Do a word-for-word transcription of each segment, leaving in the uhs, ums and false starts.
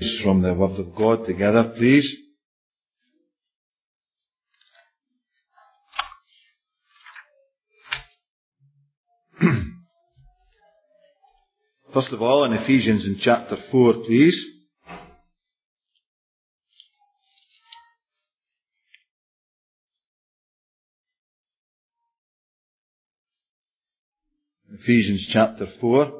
From the Word of God together, please. First of all, in Ephesians in chapter four, please. Ephesians chapter four.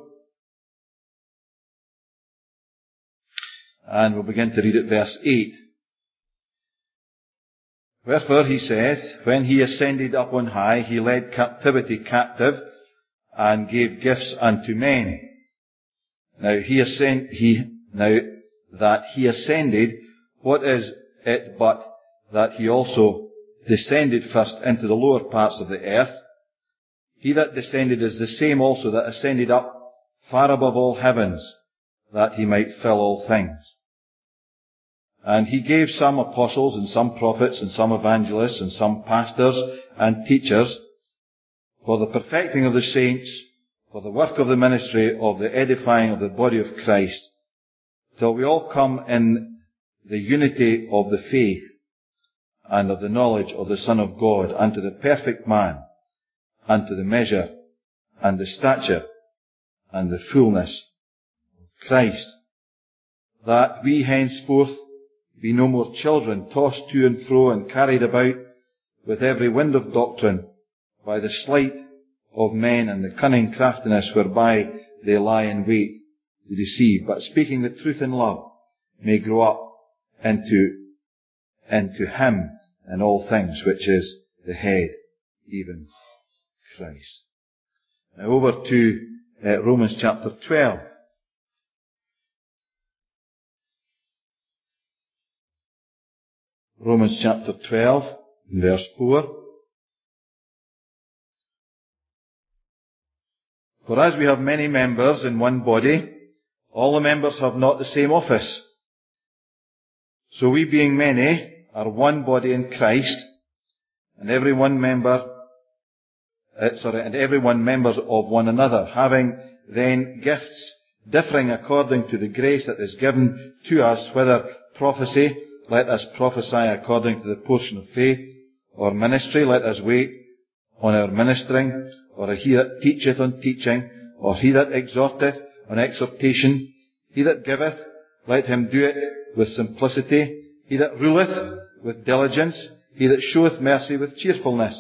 And we'll begin to read at verse eight. Wherefore he saith, when he ascended up on high, he led captivity captive, and gave gifts unto men. Now he ascend, he, now that he ascended, what is it but that he also descended first into the lower parts of the earth? He that descended is the same also that ascended up far above all heavens, that he might fill all things. And he gave some apostles, and some prophets, and some evangelists, and some pastors and teachers, for the perfecting of the saints, for the work of the ministry of the edifying of the body of Christ, till we all come in the unity of the faith and of the knowledge of the Son of God, unto the perfect man, unto the measure and the stature and the fullness of Christ, that we henceforth be no more children, tossed to and fro and carried about with every wind of doctrine, by the sleight of men and the cunning craftiness whereby they lie in wait to deceive, but speaking the truth in love, may grow up into, into Him in all things, which is the head, even Christ. Now over to uh, Romans chapter twelve. Romans chapter twelve, verse four. For as we have many members in one body, all the members have not the same office. So we, being many, are one body in Christ, and every one member, uh, sorry, and every one members of one another, having then gifts differing according to the grace that is given to us, whether prophecy, let us prophesy according to the portion of faith, or ministry, let us wait on our ministering, or he that teacheth on teaching, or he that exhorteth on exhortation, he that giveth, let him do it with simplicity, he that ruleth with diligence, he that showeth mercy with cheerfulness.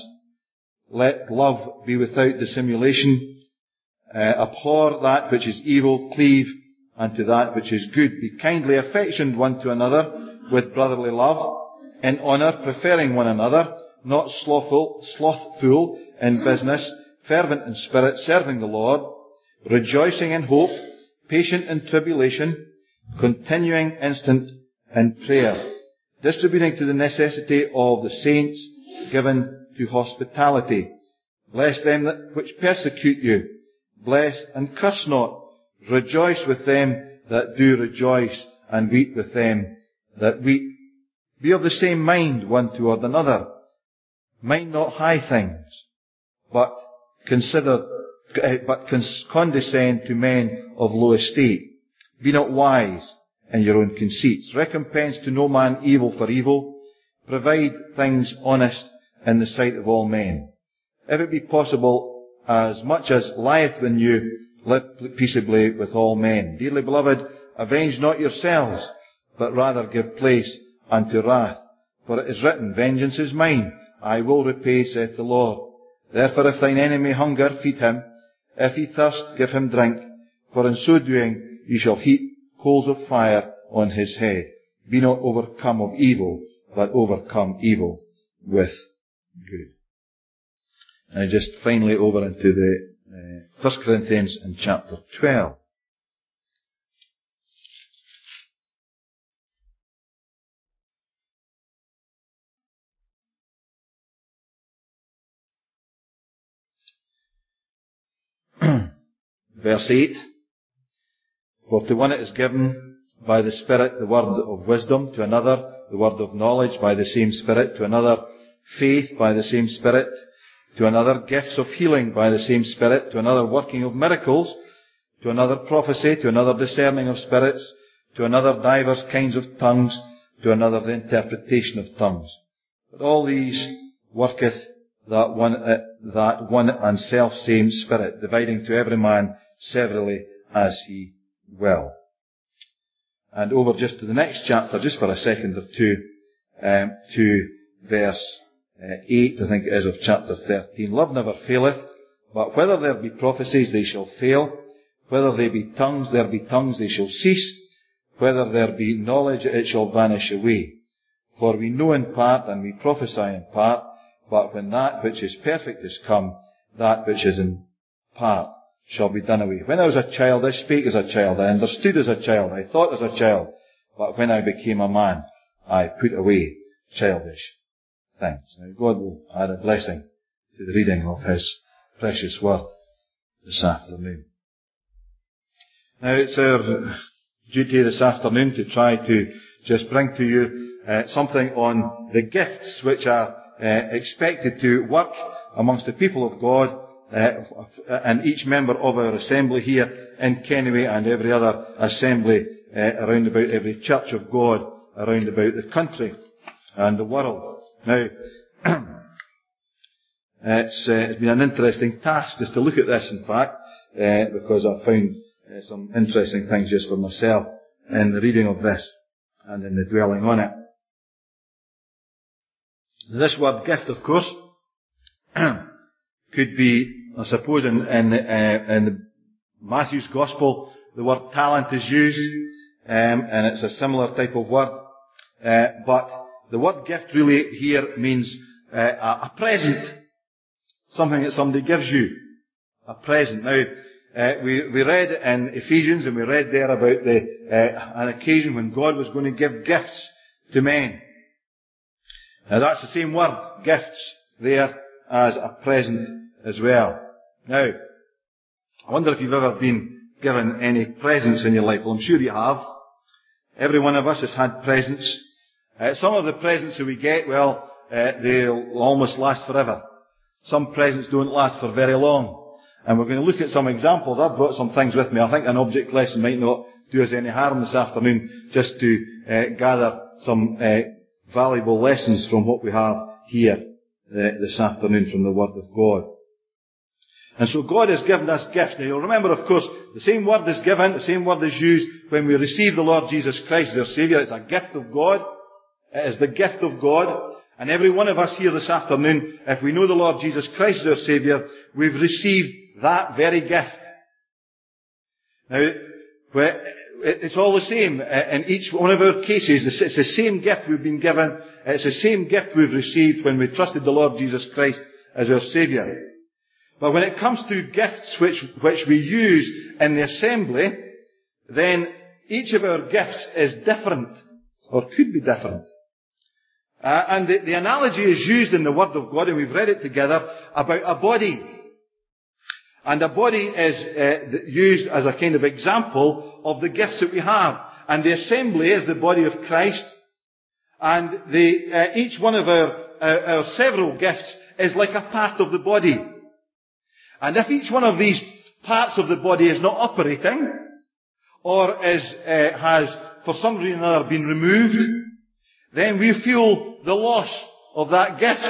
Let love be without dissimulation, uh, abhor that which is evil, cleave unto that which is good. Be kindly affectioned one to another, with brotherly love, in honour, preferring one another, not slothful, slothful in business, fervent in spirit, serving the Lord, rejoicing in hope, patient in tribulation, continuing instant in prayer, distributing to the necessity of the saints, given to hospitality. Bless them that which persecute you. Bless and curse not. Rejoice with them that do rejoice, and weep with them that weep. Be of the same mind one toward another. Mind not high things, but consider, but condescend to men of low estate. Be not wise in your own conceits. Recompense to no man evil for evil. Provide things honest in the sight of all men. If it be possible, as much as lieth in you, live peaceably with all men. Dearly beloved, avenge not yourselves, but rather give place unto wrath. For it is written, vengeance is mine, I will repay, saith the Lord. Therefore if thine enemy hunger, feed him. If he thirst, give him drink. For in so doing, you shall heap coals of fire on his head. Be not overcome of evil, but overcome evil with good. And just finally over into the uh, First Corinthians in chapter twelve. Verse eight. For to one it is given by the Spirit the word of wisdom, to another the word of knowledge by the same Spirit, to another faith by the same Spirit, to another gifts of healing by the same Spirit, to another working of miracles, to another prophecy, to another discerning of spirits, to another divers kinds of tongues, to another the interpretation of tongues. But all these worketh that one, uh, that one and self-same Spirit, dividing to every man severally as he will. And over just to the next chapter, just for a second or two, um, to verse uh, eight, I think it is, of chapter thirteen. Love never faileth, but whether there be prophecies, they shall fail. Whether they be tongues, there be tongues, they shall cease. Whether there be knowledge, it shall vanish away. For we know in part, and we prophesy in part, but when that which is perfect is come, that which is in part shall be done away. When I was a child, I spake as a child, I understood as a child, I thought as a child, but when I became a man, I put away childish things. Now God will add a blessing to the reading of His precious word this afternoon. Now it's our duty this afternoon to try to just bring to you uh, something on the gifts which are uh, expected to work amongst the people of God uh, and each member of our assembly here in Kennyway and every other assembly uh, around about, every church of God around about the country and the world. Now, it's, uh, it's been an interesting task just to look at this, in fact, uh, because I've found uh, some interesting things just for myself in the reading of this and in the dwelling on it. This word gift, of course, could be, I suppose, in, in, uh, in Matthew's Gospel, the word talent is used, um, and it's a similar type of word. Uh, but the word gift really here means uh, a, a present, something that somebody gives you, a present. Now, uh, we, we read in Ephesians, and we read there about the uh, an occasion when God was going to give gifts to men. Now that's the same word, gifts, there as a present as well. Now, I wonder if you've ever been given any presents in your life. Well, I'm sure you have. Every one of us has had presents. Uh, some of the presents that we get, well, uh, they'll almost last forever. Some presents don't last for very long. And we're going to look at some examples. I've brought some things with me. I think an object lesson might not do us any harm this afternoon, just to uh, gather some uh, valuable lessons from what we have here uh, this afternoon from the Word of God. And so God has given us gifts. Now you'll remember, of course, the same word is given, the same word is used when we receive the Lord Jesus Christ as our Saviour. It's a gift of God. It is the gift of God. And every one of us here this afternoon, if we know the Lord Jesus Christ as our Saviour, we've received that very gift. Now, it's all the same. In each one of our cases, it's the same gift we've been given. It's the same gift we've received when we trusted the Lord Jesus Christ as our Saviour. But when it comes to gifts which, which we use in the assembly, then each of our gifts is different, or could be different. Uh, and the, the analogy is used in the Word of God, and we've read it together, about a body. And a body is uh, used as a kind of example of the gifts that we have. And the assembly is the body of Christ. And the, uh, each one of our, our, our several gifts is like a part of the body. And if each one of these parts of the body is not operating, or is, uh, has, for some reason or another, been removed, then we feel the loss of that gift.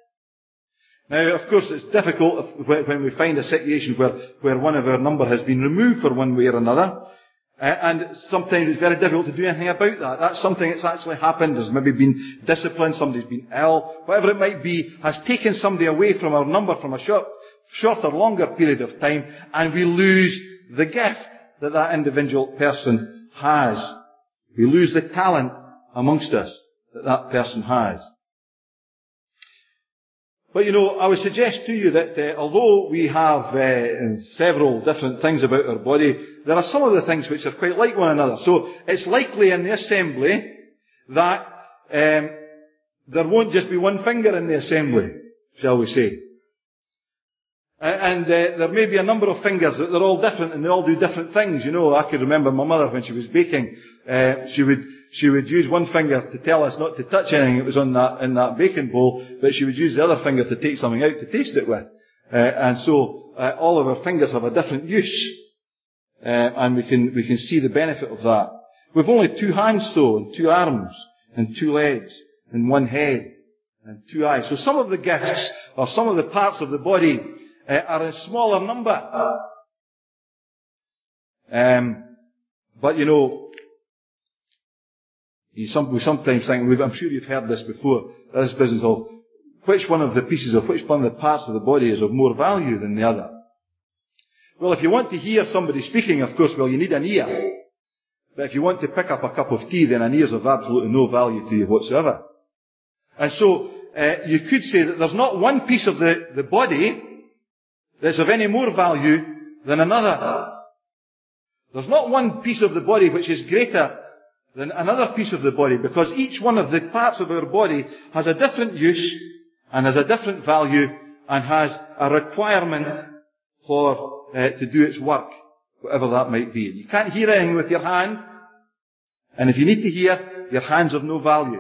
Now, of course, it's difficult if, when we find a situation where, where one of our number has been removed for one way or another. Uh, and sometimes it's very difficult to do anything about that. That's something that's actually happened. There's maybe been discipline, somebody's been ill, whatever it might be, has taken somebody away from our number from a short, short or longer period of time, and we lose the gift that that individual person has. We lose the talent amongst us that that person has. But you know, I would suggest to you that uh, although we have uh, several different things about our body, there are some of the things which are quite like one another. So it's likely in the assembly that um, there won't just be one finger in the assembly, shall we say. And uh, there may be a number of fingers that they're all different and they all do different things. You know, I could remember my mother when she was baking, uh, she would she would use one finger to tell us not to touch anything that was on that in that baking bowl, but she would use the other finger to take something out to taste it with. Uh, and so uh, all of our fingers have a different use, uh, and we can we can see the benefit of that. We've only two hands though, and two arms, and two legs, and one head, and two eyes. So some of the gifts, or some of the parts of the body, uh, are in smaller number. Um, but you know, you some, we sometimes think, I'm sure you've heard this before, this business of which one of the pieces of which one of the parts of the body is of more value than the other. Well, if you want to hear somebody speaking, of course, well, you need an ear. But if you want to pick up a cup of tea, then an ear's of absolutely no value to you whatsoever. And so, uh, you could say that there's not one piece of the, the body that's of any more value than another. There's not one piece of the body which is greater than another piece of the body, because each one of the parts of our body has a different use and has a different value and has a requirement for uh, to do its work, whatever that might be. You can't hear anything with your hand, and if you need to hear, your hand's of no value.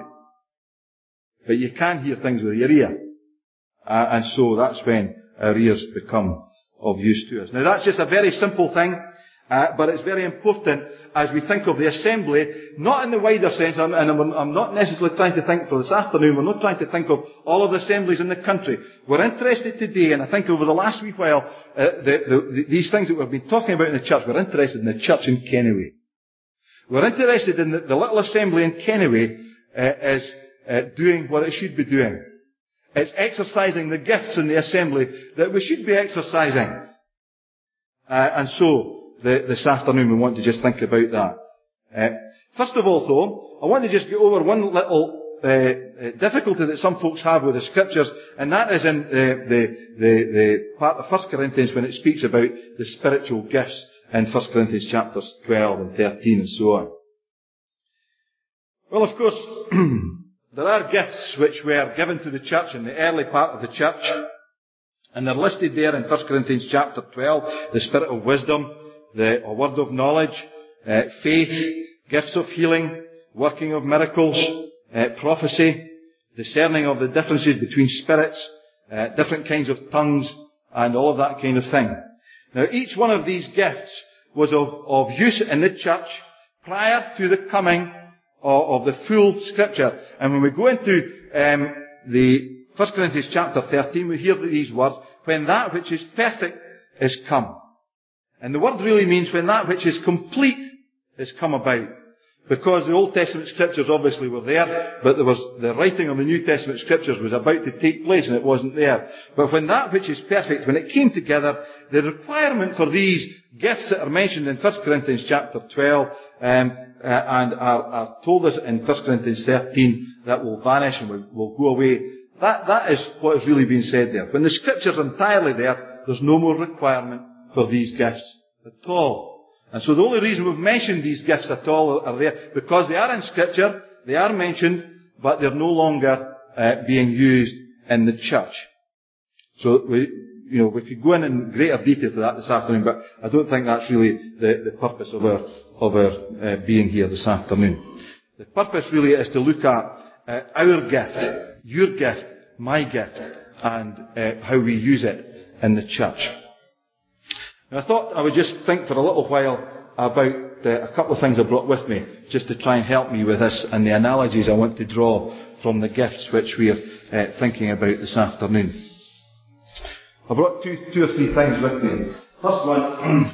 But you can hear things with your ear. Uh, and so that's when our ears become of use to us. Now that's just a very simple thing, uh, but it's very important as we think of the assembly, not in the wider sense, and I'm, I'm not necessarily trying to think for this afternoon, we're not trying to think of all of the assemblies in the country. We're interested today, and I think over the last wee while, uh, the, the, the, these things that we've been talking about in the church, we're interested in the church in Kennyway. We're interested in the, the little assembly in Kennyway uh, as uh, doing what it should be doing. It's exercising the gifts in the assembly that we should be exercising. Uh, and so, the, this afternoon we want to just think about that. Uh, first of all though, I want to just get over one little uh, uh, difficulty that some folks have with the scriptures, and that is in uh, the, the, the part of First Corinthians when it speaks about the spiritual gifts in First Corinthians chapters twelve and thirteen and so on. Well, of course, there are gifts which were given to the church in the early part of the church, and they're listed there in First Corinthians chapter twelve, the spirit of wisdom, the a word of knowledge, uh, faith, gifts of healing, working of miracles, uh, prophecy, discerning of the differences between spirits, uh, different kinds of tongues, and all of that kind of thing. Now, each one of these gifts was of, of use in the church prior to the coming of, of the full Scripture. And when we go into um, the First Corinthians chapter thirteen, we hear these words, when that which is perfect is come. And the word really means when that which is complete is come about. Because the Old Testament Scriptures obviously were there, but there was, the writing of the New Testament Scriptures was about to take place and it wasn't there. But when that which is perfect, when it came together, the requirement for these gifts that are mentioned in First Corinthians chapter twelve, um, uh, and are, are told us in First Corinthians thirteen, that will vanish and will, will go away. That, that is what is really being said there. When the Scriptures are entirely there, there's no more requirement for these gifts at all. And so the only reason we've mentioned these gifts at all are there, because they are in Scripture, they are mentioned, but they're no longer uh, being used in the church. So we, you know, we could go in in greater detail to that this afternoon, but I don't think that's really the, the purpose of our, of our uh, being here this afternoon. The purpose really is to look at uh, our gift, your gift, my gift, and uh, how we use it in the church. Now, I thought I would just think for a little while about uh, a couple of things I brought with me, just to try and help me with this and the analogies I want to draw from the gifts which we are uh, thinking about this afternoon. I brought two, two or three things with me. First one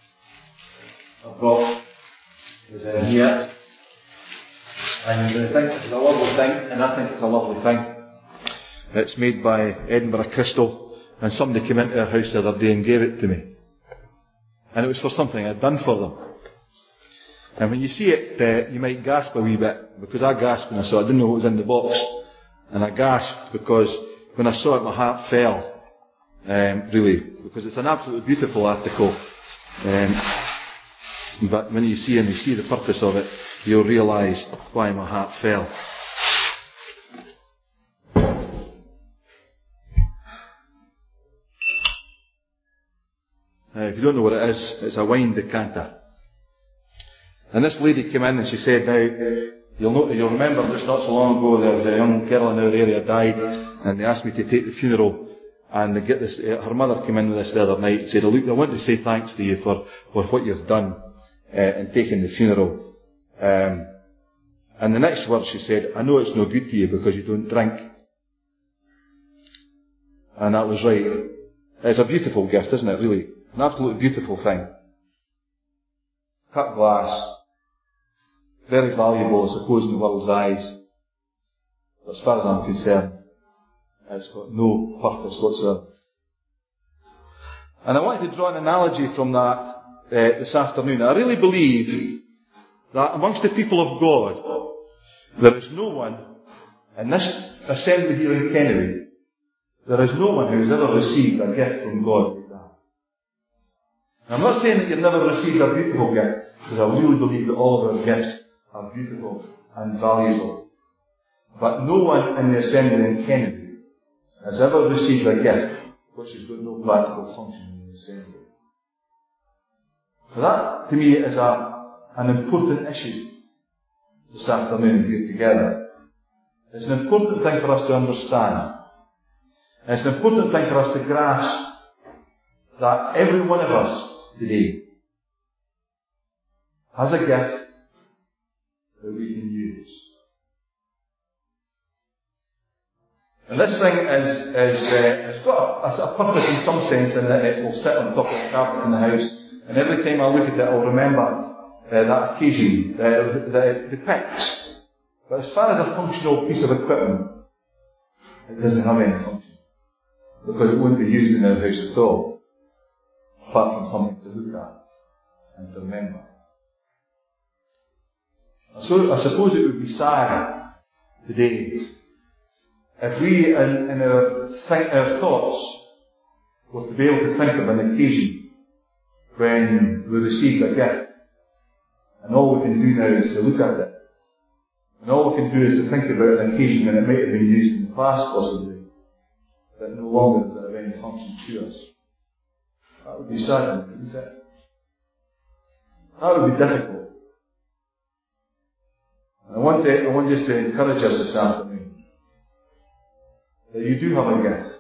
I brought is in here, and I think it's a lovely thing, and I think it's a lovely thing. It's made by Edinburgh Crystal, and somebody came into our house the other day and gave it to me. And it was for something I'd done for them. And when you see it, uh, you might gasp a wee bit, because I gasped when I saw it. I didn't know what was in the box. And I gasped because when I saw it, my heart fell. Um, really. Because it's an absolutely beautiful article. Um, but when you see and you see the purpose of it, you'll realise why my heart fell. Uh, if you don't know what it is, it's a wine decanter. And this lady came in and she said, now, you'll, know, you'll remember just not so long ago there was a young girl in our area died, and they asked me to take the funeral, and they get this, uh, her mother came in with this the other night and said, look, I want to say thanks to you for, for what you've done uh, in taking the funeral. Um, and the next word she said, I know it's no good to you because you don't drink. And that was right. It's a beautiful gift, isn't it, really? An absolutely beautiful thing. Cut glass. Very valuable, I suppose, in the world's eyes. But as far as I'm concerned, it's got no purpose whatsoever. And I wanted to draw an analogy from that uh, this afternoon. I really believe that amongst the people of God, there is no one, in this assembly here in Kennedy, there is no one who has ever received a gift from God like that. Now, I'm not saying that you've never received a beautiful gift, because I really believe that all of our gifts are beautiful and valuable. But no one in the assembly in Kennedy has ever received a gift which has got no practical function in the assembly. So that, to me, is a, an important issue this afternoon here together. It's an important thing for us to understand. It's an important thing for us to grasp that every one of us today has a gift that we can use. And this thing is, is uh, it's got a, a purpose in some sense in that it will sit on top of the carpet in the house, and every time I look at it I'll remember uh, that occasion uh, that it depicts. But as far as a functional piece of equipment, it doesn't have any function. Because it wouldn't be used in our house at all, apart from something to look at and to remember. So I suppose it would be sad today if we, in, in our, think, our thoughts, were to be able to think of an occasion when we received a gift, and all we can do now is to look at it, and all we can do is to think about an occasion when it might have been used in the past, possibly, that no longer does it have any function to us. That would be sad, wouldn't it? That would be difficult. And I want to, I want just to encourage us this afternoon that you do have a gift.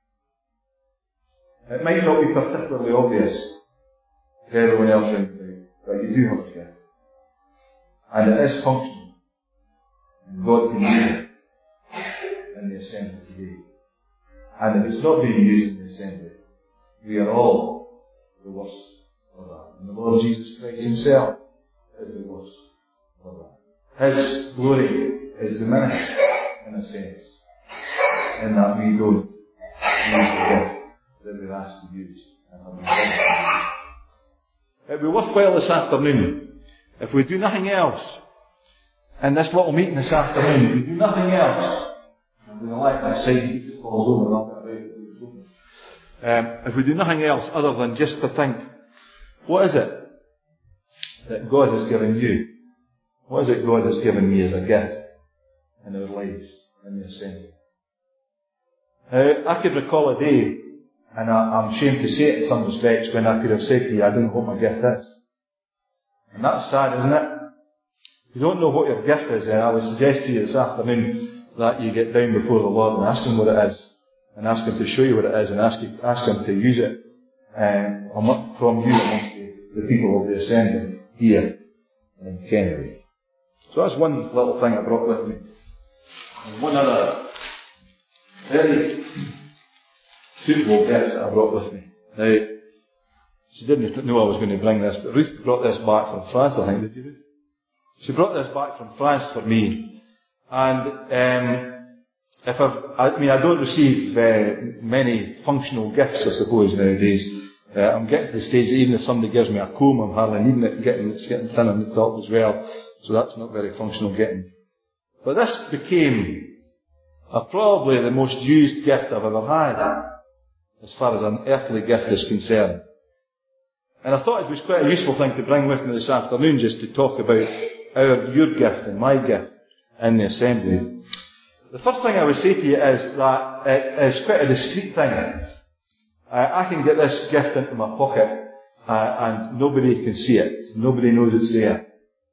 It might not be particularly obvious to everyone else around you, but you do have a gift. And it is functional. And God can use it in the assembly today. And if it's not being used in the assembly, we are all the worst of that. And the Lord Jesus Christ Himself is the worst of that. His glory is diminished, in a sense, in that we don't use the gift that we're asked to use. And have been given. It would be worthwhile this afternoon, if we do nothing else, in this little meeting this afternoon, if we do nothing else, I'm going to like that side if it falls over, I'll get right um, if we do nothing else other than just to think, what is it that God has given you? What is it God has given me as a gift in our lives, in the assembly? Uh, I could recall a day, and I, I'm ashamed to say it in some respects, when I could have said to you, I don't know what my gift is. And that's sad, isn't it? If you don't know what your gift is, then I would suggest to you this afternoon that you get down before the Lord and ask Him what it is, and ask Him to show you what it is, and ask, you, ask Him to use it um, from you amongst the, the people of the assembly here in Kennedy. So that's one little thing I brought with me. And one other very suitable gift that I brought with me. Now, she didn't know I was going to bring this, but Ruth brought this back from France, I think, did you, Ruth? She brought this back from France for me. And um, if I've, I mean, I don't receive uh, many functional gifts, I suppose, nowadays. Uh, I'm getting to the stage that even if somebody gives me a comb, I'm hardly needing it, getting, it's getting thin on the top as well. So that's not very functional getting. But this became uh, probably the most used gift I've ever had, as far as an earthly gift is concerned. And I thought it was quite a useful thing to bring with me this afternoon, just to talk about our, your gift and my gift in the assembly. The first thing I would say to you is that it is quite a discreet thing. Uh, I can get this gift into my pocket uh, and nobody can see it. Nobody knows it's there.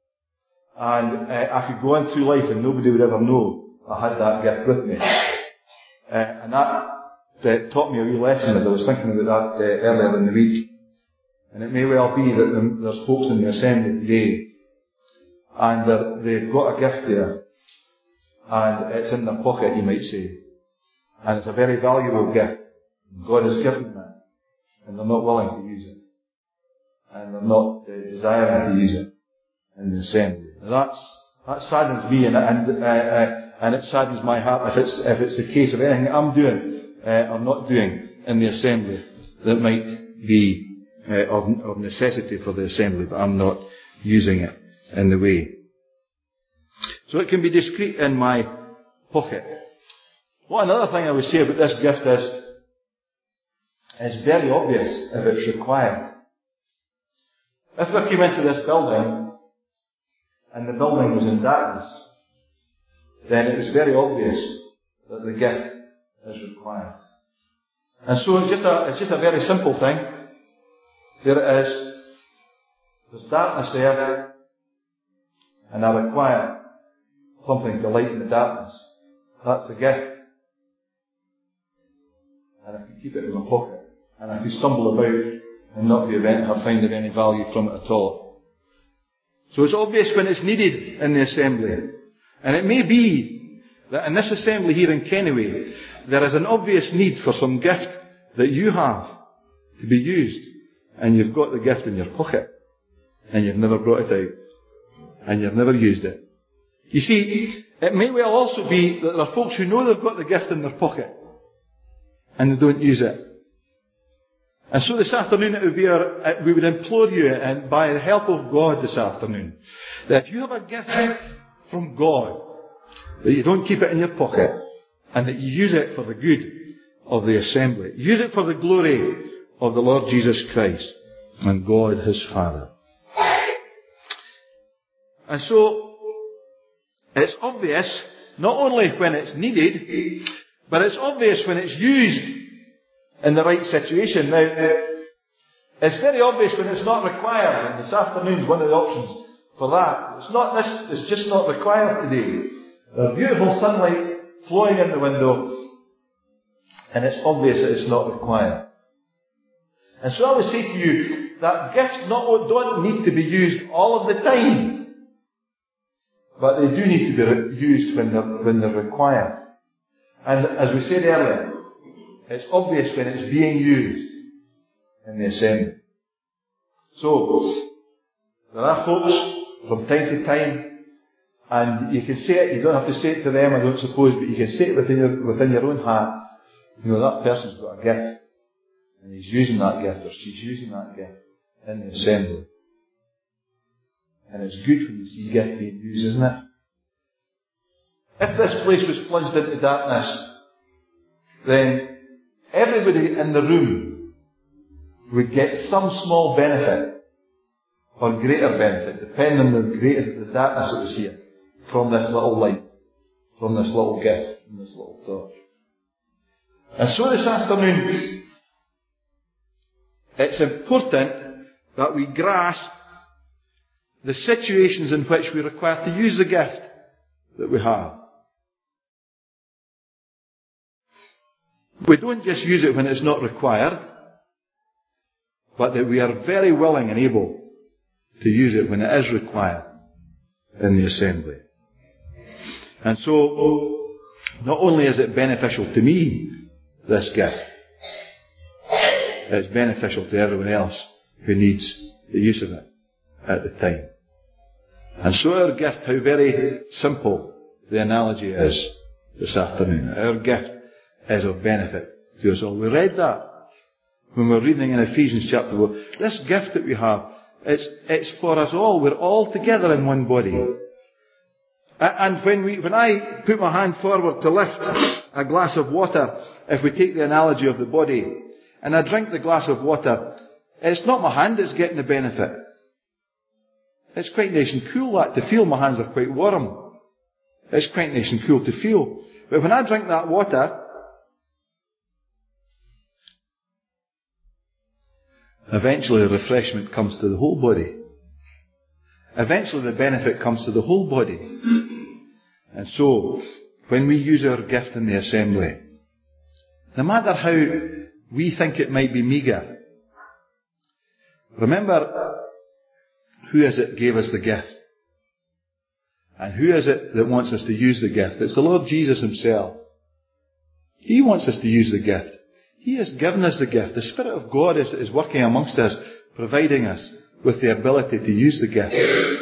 And uh, I could go on through life and nobody would ever know I had that gift with me. Uh, and that uh, taught me a wee lesson as I was thinking about that uh, earlier in the week. And it may well be that the, there's folks in the assembly today, and they've got a gift there, and it's in their pocket, you might say, and it's a very valuable gift. God has given them that, and they're not willing to use it, and they're not uh, desiring to use it in the assembly. Now that's, that saddens me, and, and, uh, uh, and it saddens my heart if it's, if it's the case of anything I'm doing uh, or not doing in the assembly that might be uh, of, of necessity for the assembly, but I'm not using it in the way. So it can be discreet in my pocket. Well, another thing I would say about this gift is, it's very obvious if it's required. If we came into this building and the building was in darkness, then it was very obvious that the gift is required. And so it's just a, it's just a very simple thing. There it is. There's darkness there, and I require something to lighten the darkness. That's the gift. And I can keep it in my pocket. And I can stumble about and not be able to find any value from it at all. So it's obvious when it's needed in the assembly. And it may be that in this assembly here in Kennyway, there is an obvious need for some gift that you have to be used. And you've got the gift in your pocket. And you've never brought it out. And you've never used it. You see, it may well also be that there are folks who know they've got the gift in their pocket. And they don't use it. And so this afternoon it would be our, we would implore you, and by the help of God this afternoon, that if you have a gift from God, that you don't keep it in your pocket, and that you use it for the good of the assembly. Use it for the glory of the Lord Jesus Christ and God His Father. And so, it's obvious, not only when it's needed, but it's obvious when it's used in the right situation. Now, it's very obvious when it's not required, and this afternoon's one of the options for that. It's not this, it's just not required today. There's beautiful sunlight flowing in the window, and it's obvious that it's not required. And so I would say to you that gifts not, don't need to be used all of the time, but they do need to be re- used when they're, when they're required. And as we said earlier, it's obvious when it's being used in the assembly. So, there are folks from time to time, and you can say it, you don't have to say it to them, I don't suppose, but you can say it within your, within your own heart. You know, that person's got a gift, and he's using that gift, or she's using that gift in the assembly. And it's good when you see gift being used, isn't it? If this place was plunged into darkness, then everybody in the room would get some small benefit, or greater benefit, depending on the greater the darkness that was here, from this little light, from this little gift, from this little torch. And so this afternoon, it's important that we grasp the situations in which we're required to use the gift that we have. We don't just use it when it's not required, but that we are very willing and able to use it when it is required in the assembly. And so, not only is it beneficial to me, this gift, it's beneficial to everyone else who needs the use of it at the time. And so our gift, how very simple the analogy is this afternoon. Our gift is of benefit to us all. We read that when we were reading in Ephesians chapter one. This gift that we have, it's, it's for us all. We're all together in one body. And when we, when I put my hand forward to lift a glass of water, if we take the analogy of the body, and I drink the glass of water, it's not my hand that's getting the benefit. It's quite nice and cool that to feel. My hands are quite warm. It's quite nice and cool to feel. But when I drink that water, eventually the refreshment comes to the whole body. Eventually the benefit comes to the whole body. And so, when we use our gift in the assembly, no matter how we think it might be meagre, remember, who is it gave us the gift? And who is it that wants us to use the gift? It's the Lord Jesus himself. He wants us to use the gift. He has given us the gift. The Spirit of God is, is working amongst us, providing us with the ability to use the gift.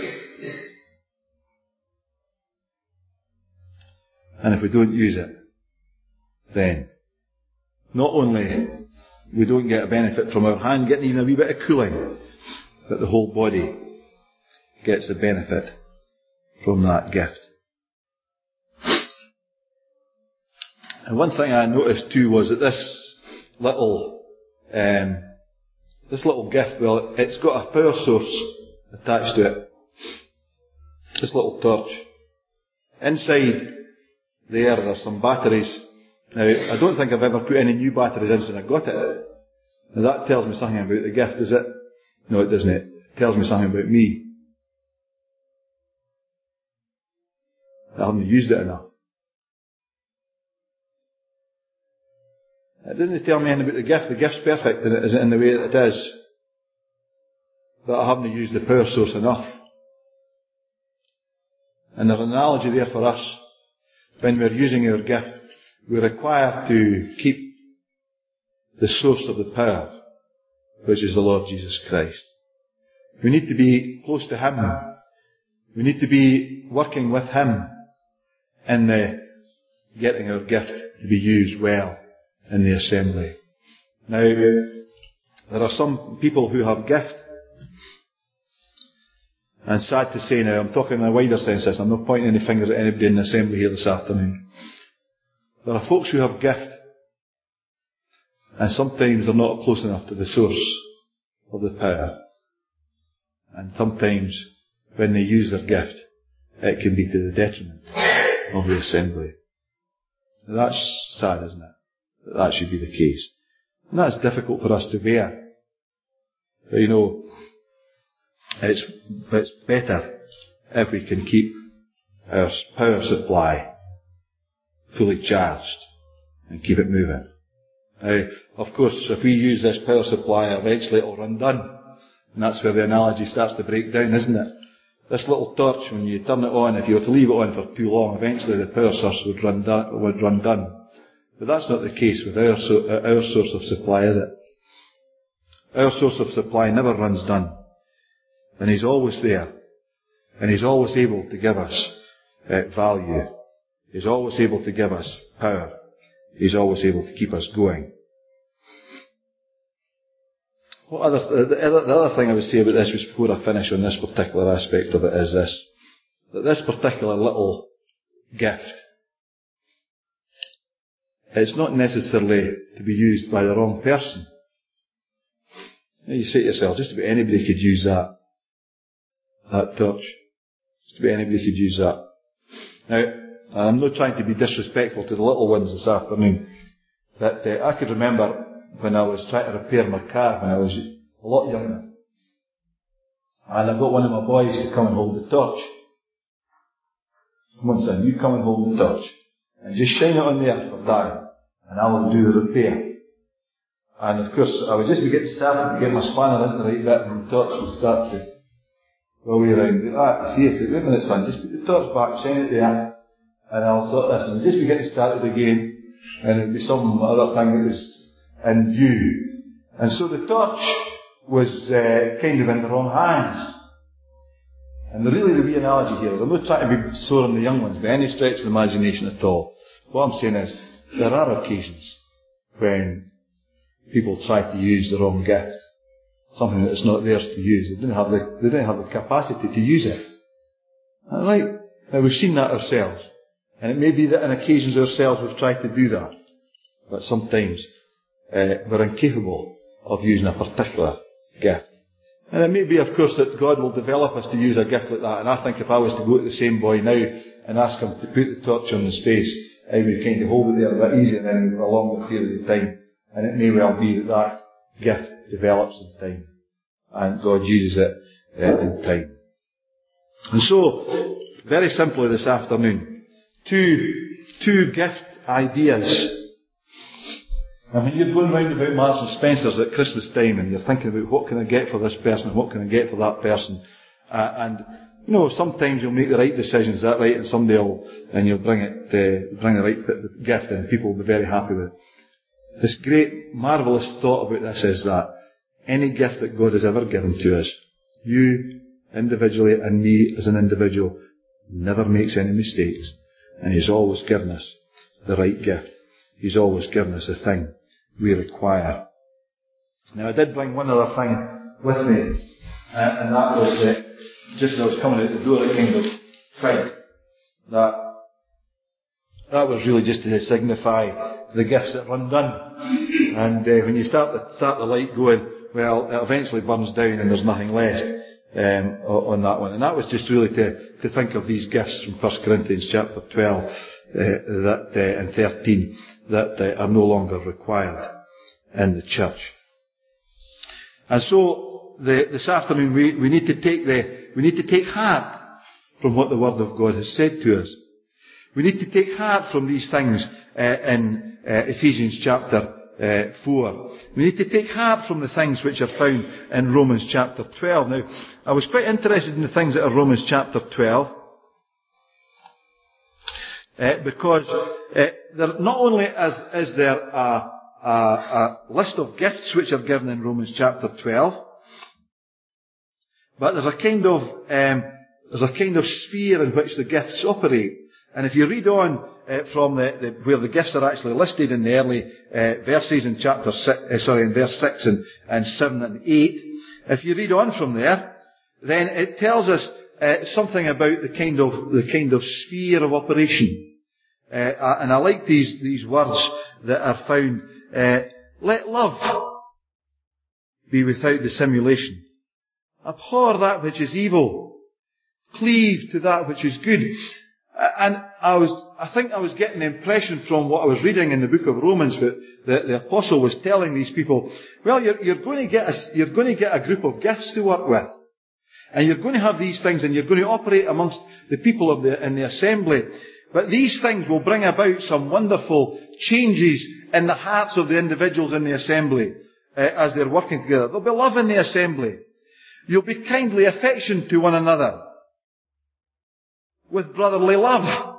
And if we don't use it, then not only we don't get a benefit from our hand getting even a wee bit of cooling, but the whole body gets the benefit from that gift. And one thing I noticed too was that this little, um, this little gift, well, it's got a power source attached to it. This little torch. Inside there, there's some batteries. Now, I don't think I've ever put any new batteries in since I got it. Now that tells me something about the gift, does it? No, it doesn't. It tells me something about me. I haven't used it enough. It doesn't tell me anything about the gift. The gift's perfect in, it, in the way that it is. But I haven't used the power source enough. And there's an analogy there for us. When we're using our gift, we require to keep the source of the power, which is the Lord Jesus Christ. We need to be close to Him. We need to be working with Him in the getting our gift to be used well in the assembly. Now, there are some people who have gift, and sad to say now, I'm talking in a wider sense, I'm not pointing any fingers at anybody in the assembly here this afternoon. There are folks who have gift, and sometimes they're not close enough to the source of the power. And sometimes, when they use their gift, it can be to the detriment of the assembly. Now that's sad, isn't it? That that should be the case. And that's difficult for us to bear. But you know, it's, it's better if we can keep our power supply fully charged and keep it moving. Now, of course, if we use this power supply, eventually it'll run done. And that's where the analogy starts to break down, isn't it? This little torch, when you turn it on, if you were to leave it on for too long, eventually the power source would run done. Would run done. But that's not the case with our, so, our source of supply, is it? Our source of supply never runs done. And He's always there. And He's always able to give us uh, value. He's always able to give us power. He's always able to keep us going. What other, the, other, the other thing I would say about this, before I finish on this particular aspect of it, is this. That this particular little gift, it's not necessarily to be used by the wrong person. You say to yourself, just about anybody could use that. That torch. Just about anybody could use that. Now, I'm not trying to be disrespectful to the little ones this afternoon, but uh, I could remember when I was trying to repair my car when I was a lot younger. And I got one of my boys to come and hold the torch. Come on, son, you come and hold the torch. And just shine it on there for Dad. And I will do the repair. And of course, I would just be getting started to get my spanner into the right bit, and the torch would start to go way around like that. You see, I said, wait a minute, son, just put the torch back, shine it there, and I'll sort this. And just be getting started again, and it'd be some other thing that was in view. And so the torch was uh, kind of in the wrong hands. And the, really the wee analogy here is, I'm not trying to be soaring the young ones by any stretch of the imagination at all. What I'm saying is, there are occasions when people try to use the wrong gift, something that's not theirs to use. They don't have the, they don't have the capacity to use it. Right? Now we've seen that ourselves. And it may be that on occasions ourselves we've tried to do that. But sometimes uh, we're incapable of using a particular gift. And it may be, of course, that God will develop us to use a gift like that. And I think if I was to go to the same boy now and ask him to put the torch on the space, I would kind of hold it there a bit easier than for a longer period of time. And it may well be that that gift develops in time. And God uses it uh, in time. And so, very simply this afternoon, two, two gift ideas. And when you're going round about Marks and Spencer's at Christmas time and you're thinking about what can I get for this person and what can I get for that person, uh, and you know, sometimes you'll make the right decisions, is that right? And somebody will, and you'll bring it, uh, bring the right the gift in, and people will be very happy with it. This great, marvellous thought about this is that any gift that God has ever given to us, you individually and me as an individual, never makes any mistakes. And He's always given us the right gift. He's always given us the thing we require. Now, I did bring one other thing with me, uh, and that was that just as I was coming out the door, it kind of clicked. That, that was really just to signify the gifts that run done. And uh, when you start the, start the light going, well, it eventually burns down and there's nothing left um, on that one. And that was just really to, to think of these gifts from First Corinthians chapter twelve uh, that uh, and thirteen that uh, are no longer required in the church. And so the, this afternoon we, we need to take the we need to take heart from what the Word of God has said to us. We need to take heart from these things uh, in uh, Ephesians chapter uh, four. We need to take heart from the things which are found in Romans chapter twelve. Now, I was quite interested in the things that are Romans chapter twelve, uh, because uh, there, not only is, is there a, a, a list of gifts which are given in Romans chapter twelve, but there's a kind of um, there's a kind of sphere in which the gifts operate. And if you read on uh, from the, the, where the gifts are actually listed in the early uh, verses in chapter six, uh, sorry, in verse six and, and seven and eight, if you read on from there, then it tells us uh, something about the kind of the kind of sphere of operation. Uh, and I like these these words that are found. Uh, Let love be without dissimulation. Abhor that which is evil. Cleave to that which is good. And I was, I think I was getting the impression from what I was reading in the book of Romans that the, the apostle was telling these people, well, you're, you're going to get a, you're going to get a group of gifts to work with. And you're going to have these things and you're going to operate amongst the people of the, in the assembly. But these things will bring about some wonderful changes in the hearts of the individuals in the assembly uh, as they're working together. There'll be love in the assembly. You'll be kindly affectioned to one another with brotherly love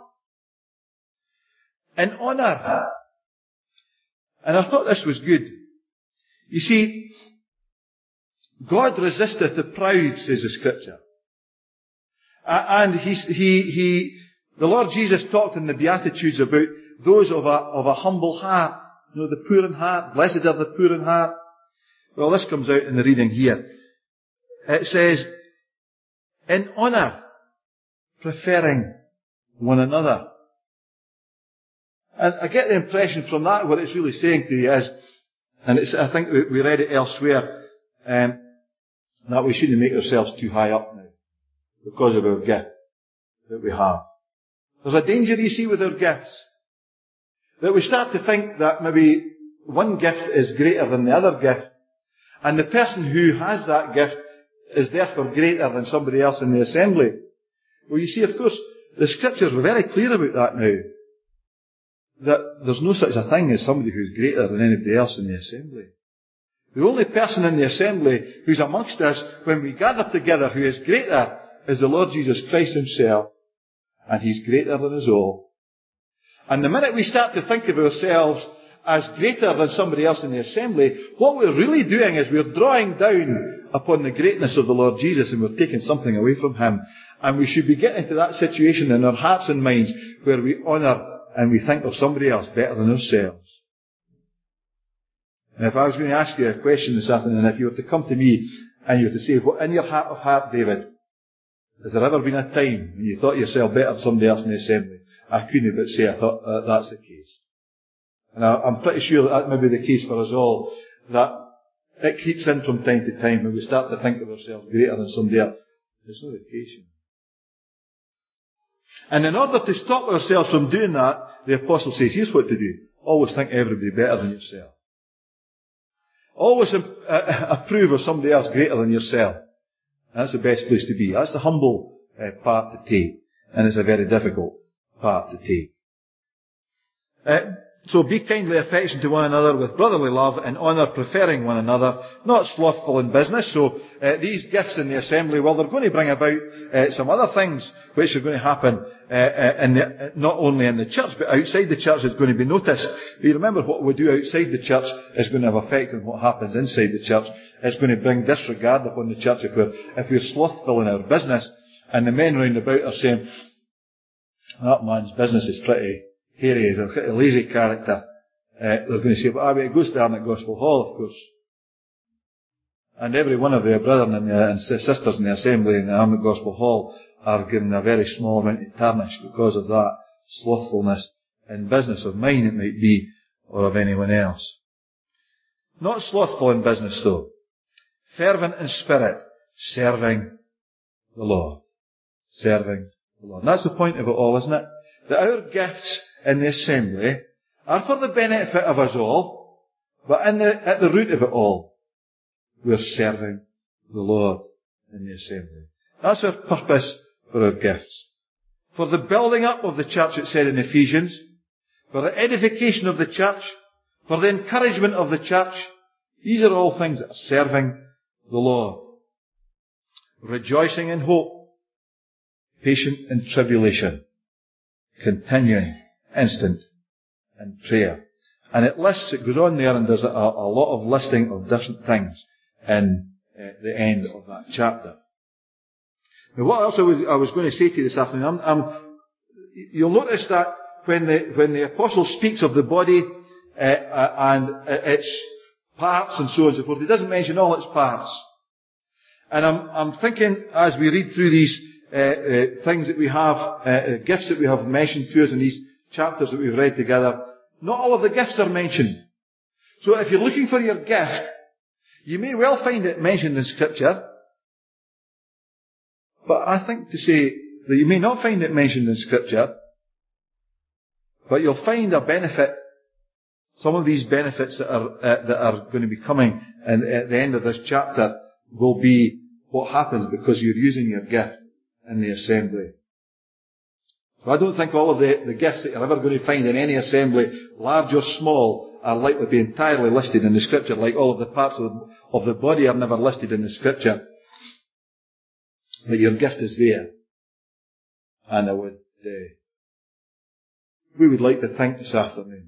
and honour. And I thought this was good. You see, God resisteth the proud, says the Scripture. Uh, and he, he, he, the Lord Jesus talked in the Beatitudes about those of a, of a humble heart. You know, the poor in heart. Blessed are the poor in heart. Well, this comes out in the reading here. It says, in honour, preferring one another. And I get the impression from that, what it's really saying to you is, and it's, I think we read it elsewhere, um, that we shouldn't make ourselves too high up now, because of our gift that we have. There's a danger, you see, with our gifts, that we start to think that maybe one gift is greater than the other gift, and the person who has that gift is therefore greater than somebody else in the assembly. Well, you see, of course, the Scriptures were very clear about that now. That there's no such a thing as somebody who's greater than anybody else in the assembly. The only person in the assembly who's amongst us when we gather together who is greater is the Lord Jesus Christ Himself. And He's greater than us all. And the minute we start to think of ourselves as greater than somebody else in the assembly, what we're really doing is we're drawing down upon the greatness of the Lord Jesus and we're taking something away from Him. And we should be getting to that situation in our hearts and minds where we honour and we think of somebody else better than ourselves. And if I was going to ask you a question this afternoon, if you were to come to me and you were to say, well, in your heart of heart, David, has there ever been a time when you thought yourself better than somebody else in the assembly? I couldn't but say I thought uh, that's the case. And I, I'm pretty sure that that may be the case for us all, that it creeps in from time to time when we start to think of ourselves greater than somebody else. It's not the case. And in order to stop ourselves from doing that, the apostle says, here's what to do. Always think everybody better than yourself. Always uh, approve of somebody else greater than yourself. That's the best place to be. That's the humble uh, part to take. And it's a very difficult part to take. Uh, So be kindly affectionate to one another with brotherly love and honour, preferring one another, not slothful in business. So uh, these gifts in the assembly, well, they're going to bring about uh, some other things which are going to happen, uh, uh, in the, uh, not only in the church, but outside the church. It's going to be noticed. But you remember, what we do outside the church is going to have effect on what happens inside the church. It's going to bring disregard upon the church if we're, if we're slothful in our business, and the men round about are saying, that man's business is pretty hairy, he's a pretty lazy character. Uh, they're going to say, well, it goes there in the Gospel Hall, of course. And every one of their brethren and, the, and sisters in the assembly in the Armagh Gospel Hall are given a very small amount of tarnish because of that slothfulness in business of mine, it might be, or of anyone else. Not slothful in business, though. Fervent in spirit, serving the Lord. Serving the Lord. And that's the point of it all, isn't it? That our gifts in the assembly are for the benefit of us all, but in the, at the root of it all, we're serving the Lord in the assembly. That's our purpose for our gifts. For the building up of the church, it said in Ephesians, for the edification of the church, for the encouragement of the church. These are all things that are serving the Lord. Rejoicing in hope, patient in tribulation, continuing, instant in prayer. And it lists, it goes on there and does a, a lot of listing of different things in uh, the end of that chapter. Now, what else I was, I was going to say to you this afternoon, I'm, I'm, you'll notice that when the, when the apostle speaks of the body uh, uh, and uh, its parts and so on and so forth, he doesn't mention all its parts. And I'm, I'm thinking, as we read through these uh, uh, things that we have, uh, uh, gifts that we have mentioned to us in these chapters that we've read together, not all of the gifts are mentioned. So if you're looking for your gift, you may well find it mentioned in Scripture, but I think to say that you may not find it mentioned in Scripture, but you'll find a benefit, some of these benefits that are, uh, that are going to be coming and at the end of this chapter will be what happens because you're using your gift in the assembly. So I don't think all of the, the gifts that you're ever going to find in any assembly, large or small, are likely to be entirely listed in the Scripture, like all of the parts of the, of the body are never listed in the Scripture. But your gift is there. And I would, uh, we would like to think this afternoon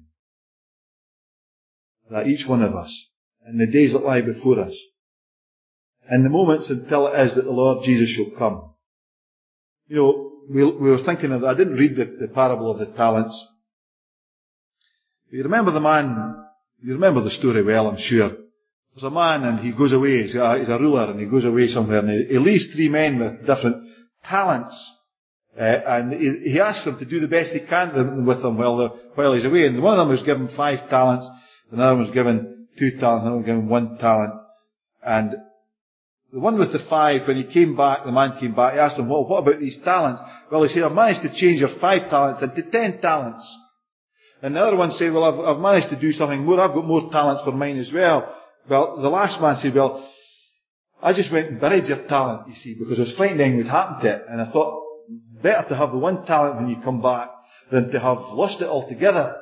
that each one of us, in the days that lie before us, in the moments until it is that the Lord Jesus shall come. You know, we, we were thinking of, I didn't read the, the parable of the talents. You remember the man, you remember the story well, I'm sure. There's a man and he goes away, he's a, he's a ruler and he goes away somewhere and he, he leaves three men with different talents. Uh, and he, he asks them to do the best he can with them while, the, while he's away. And one of them was given five talents, another was given two talents, another was given one talent. And the one with the five, when he came back, the man came back, he asked him, well, what about these talents? Well, he said, I've managed to change your five talents into ten talents. And the other one said, well, I've, I've managed to do something more, I've got more talents for mine as well. Well, the last man said, well, I just went and buried your talent, you see, because I was frightened anything would happen to it. And I thought, better to have the one talent when you come back than to have lost it altogether.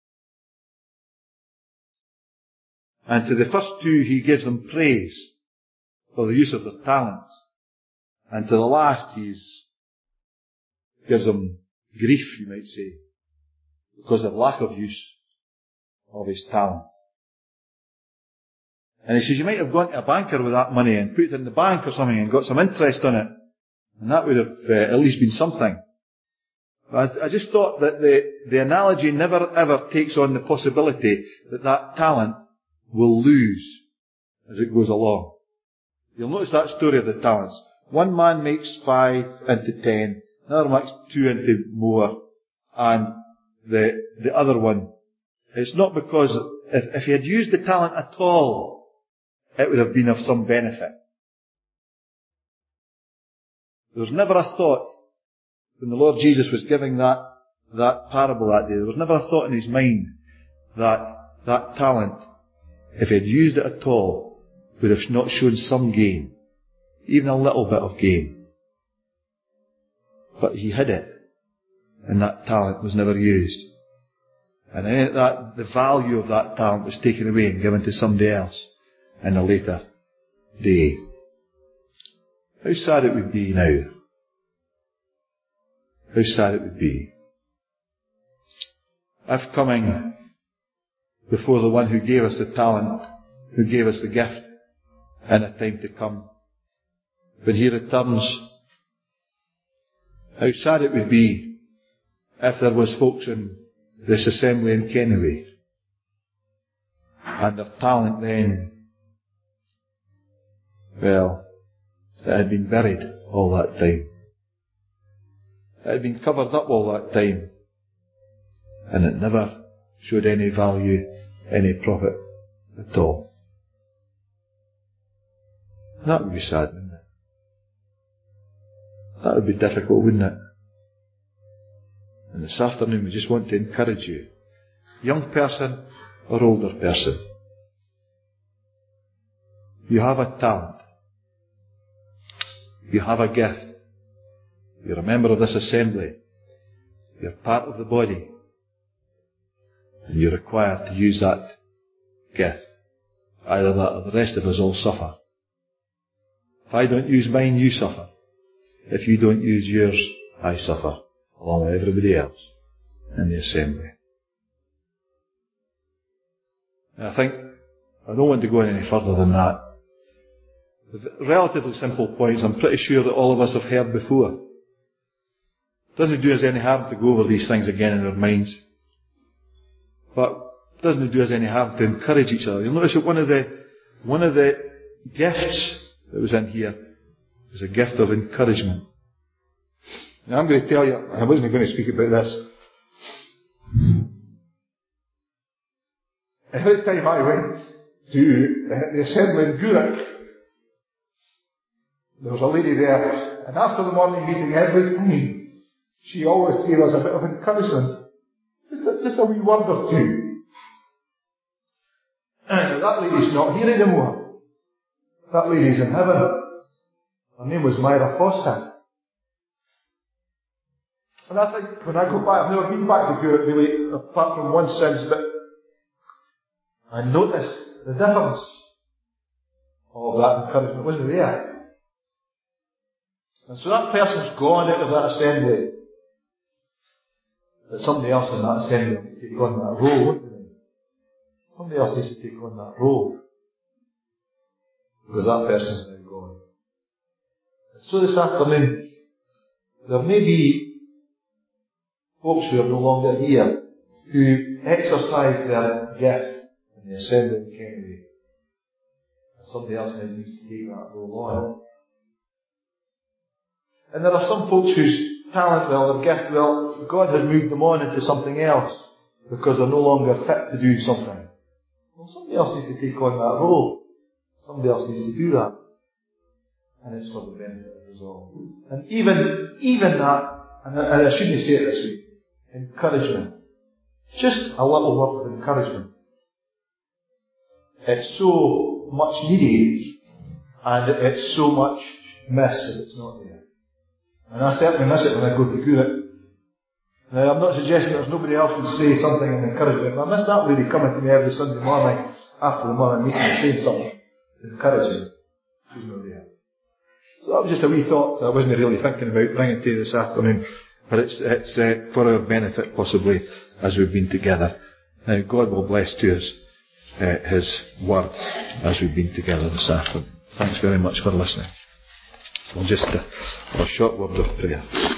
And to the first two, he gives them praise for the use of their talents. And to the last, he gives them grief, you might say, because of lack of use of his talent. And he says, you might have gone to a banker with that money and put it in the bank or something and got some interest on it. And that would have uh, at least been something. But I, I just thought that the, the analogy never ever takes on the possibility that that talent will lose as it goes along. You'll notice that story of the talents. One man makes five into ten, another makes two into more, and the the other one, it's not because if, if he had used the talent at all, it would have been of some benefit. There was never a thought when the Lord Jesus was giving that that parable that day. There was never a thought in his mind that that talent, if he had used it at all, would have not shown some gain, even a little bit of gain. But he hid it, and that talent was never used. And then that, the value of that talent was taken away and given to somebody else in a later day. How sad it would be now. How sad it would be if coming before the one who gave us the talent, who gave us the gift in a time to come, when He returns, how sad it would be if there was folks in this assembly in Kennedy and their talent then, well, it had been buried all that time. It had been covered up all that time, and it never showed any value, any profit at all. That would be sad, wouldn't it? That would be difficult, wouldn't it? And this afternoon we just want to encourage you, young person or older person. You have a talent. You have a gift. You're a member of this assembly. You're part of the body. And you're required to use that gift. Either that or the rest of us all suffer. If I don't use mine, you suffer. If you don't use yours, I suffer, along with everybody else in the assembly. And I think, I don't want to go any further than that. The relatively simple points I'm pretty sure that all of us have heard before. It doesn't do us any harm to go over these things again in our minds. But it doesn't do us any harm to encourage each other. You'll notice that one of the, one of the gifts that was in here was a gift of encouragement. Now I'm going to tell you, I wasn't going to speak about this. Every time I went to the assembly in Gourock, there was a lady there, and after the morning meeting, every time, she always gave us a bit of encouragement. Just a, just a wee word or two. And that lady's not here anymore. That lady's in heaven. Her name was Myra Foster. And I think, when I go back, I've never been back to Gourock really, apart from one since, but I noticed the difference of that encouragement. It wasn't there. And so that person's gone out of that assembly. But somebody else in that assembly will take on that role, won't they? Somebody else needs to take on that role. Because that person's now gone. And so this afternoon, there may be folks who are no longer here, who exercise their gift in the assembly in Kennedy. And somebody else now needs to take that role on. And there are some folks whose talent, well, their gift, well, God has moved them on into something else because they're no longer fit to do something. Well, somebody else needs to take on that role. Somebody else needs to do that. And it's for the benefit of us all. And even, even that, and I, and I shouldn't say it this way, encouragement. Just a little word of encouragement. It's so much needed, and it's so much missed if it's not there. And I certainly miss it when I go to Gourock. Now, I'm not suggesting there's nobody else would say something and encourage me, but I miss that lady coming to me every Sunday morning after the morning meeting and saying something to encourage me. She's not there. So that was just a wee thought that I wasn't really thinking about bringing to you this afternoon, but it's, it's uh, for our benefit possibly as we've been together. Now, God will bless to us uh, His word as we've been together this afternoon. Thanks very much for listening. We'll just uh, a short word of prayer.